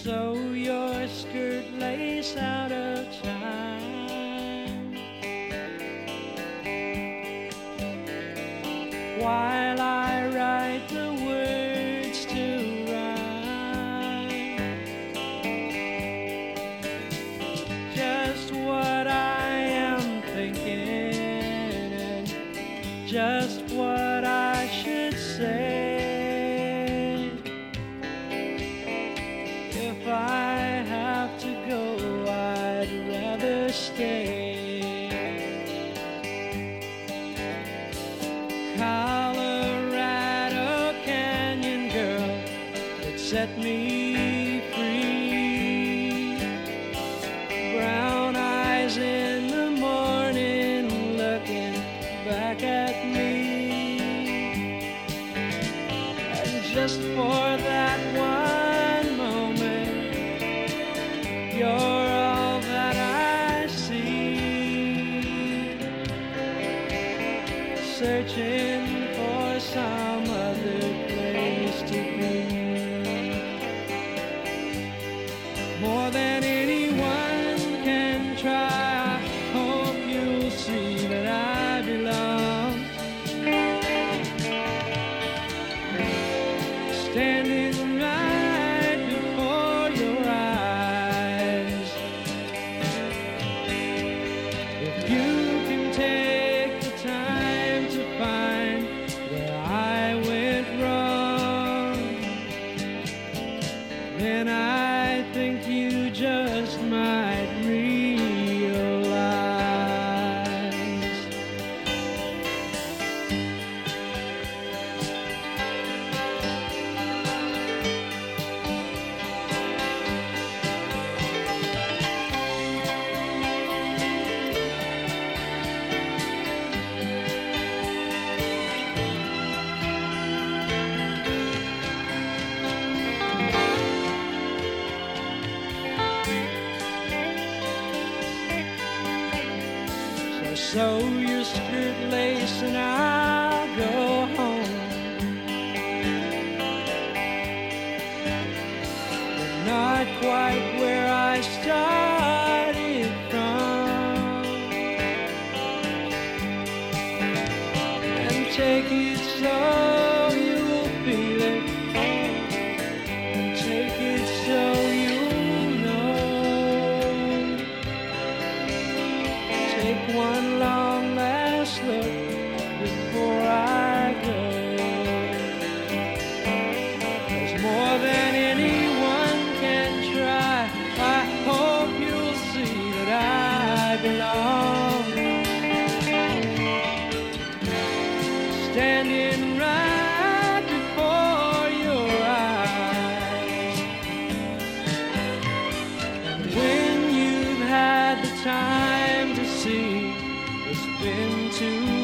sew your skirt lace out of time while I write the words to rhyme. Just what I am thinking and just what I should say. If I have to go, I'd rather stay. Colorado Canyon girl that set me free. Brown eyes in the morning looking back at me. And just for that one moment, you're all that I see. Searching for some other place to be. More than anyone can try, I hope you'll see that I belong. Standing right before your eyes. If you can take the time to find where I went wrong, then I think you just might realize. Sew your skirt lace and I'll go home. But not quite where I started from. And take it so you'll feel it. And take it so you'll know. Take one long last look before I go. 'Cause more than anyone can try, I hope you'll see that I belong. Standing right before your eyes. And when you've had the time to see, it's been too